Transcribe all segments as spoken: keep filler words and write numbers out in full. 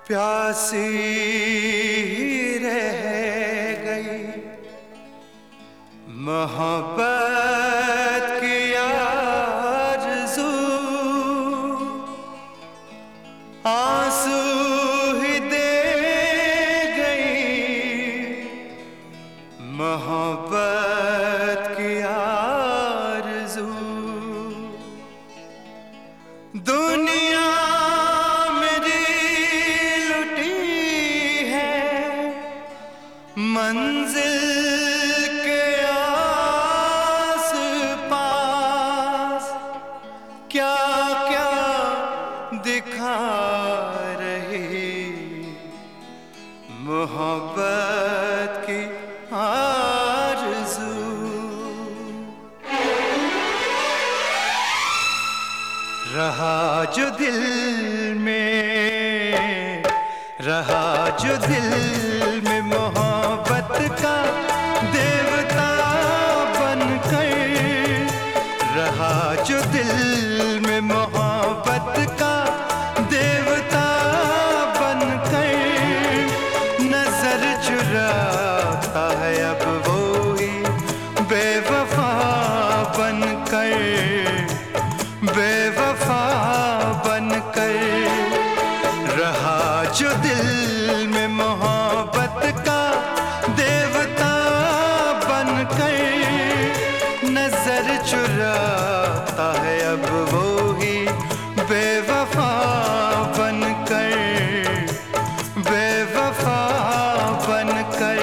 प्यासी रह गई मोहब्बत की आरज़ू, आंसू ही दे गई मोहब्बत की आरज़ू। दुनिया मंजिल के आस पास क्या क्या दिखा रही मोहब्बत की आरज़ू। रहा जो दिल में, रहा जो दिल में मोहब्बत का देवता बनकर, रहा जो दिल में मोहब्बत का देवता बनकर, नजर चुराता है अब वो ही बेवफा बनकर, बेवफा बनकर। रहा जो दिल में मोहब्बत का देवता बनकर, नजर चुराता है अब वो ही बेवफा बनकर, बेवफा बनकर।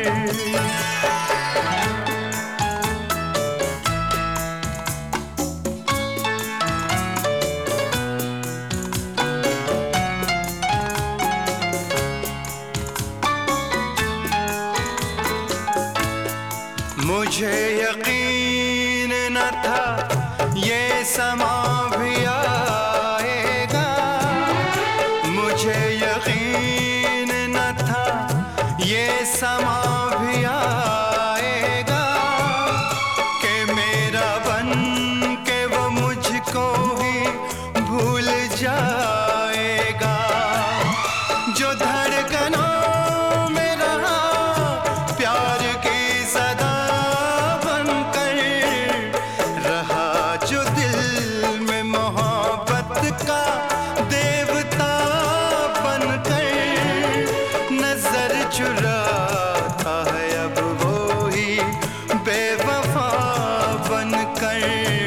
मुझे यकीन न था ये समा भी आएगा, मुझे यकीन न था ये समा भी आएगा, कि मेरा बन के वो मुझको ही भूल जाएगा। जो धड़कनों में रहा प्यार की सदा बनकर, रहा जो दिल में मोहब्बत का देवता बनकर, नजर चुराता है अब वो ही बेवफा बनकर,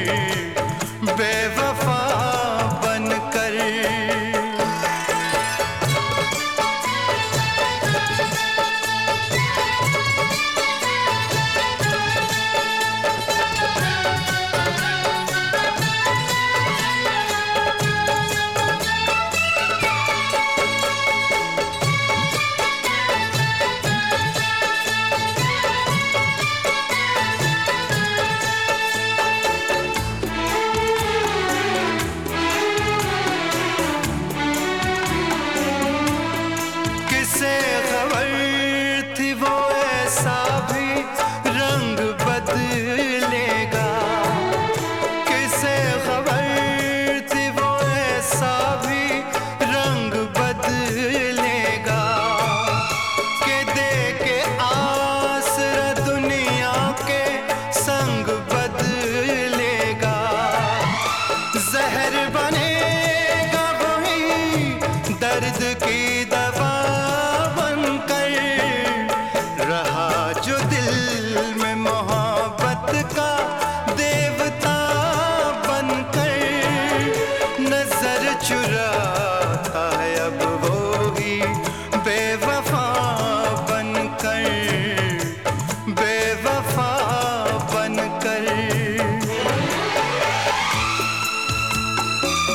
बेवफा बनकर। किसे खबर थी वो ऐसा भी रंग बदलेगा, किसे खबर थी वो ऐसा भी रंग बदलेगा, के दे के आसरा दुनिया के संग बदलेगा। जहर बनेगा वही दर्द की दवा बनकर, रहा जो दिल में मोहब्बत का देवता बनकर, नजर चुराता है अब वो ही बेवफा बनकर, बेवफा बनकर।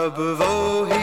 अब वो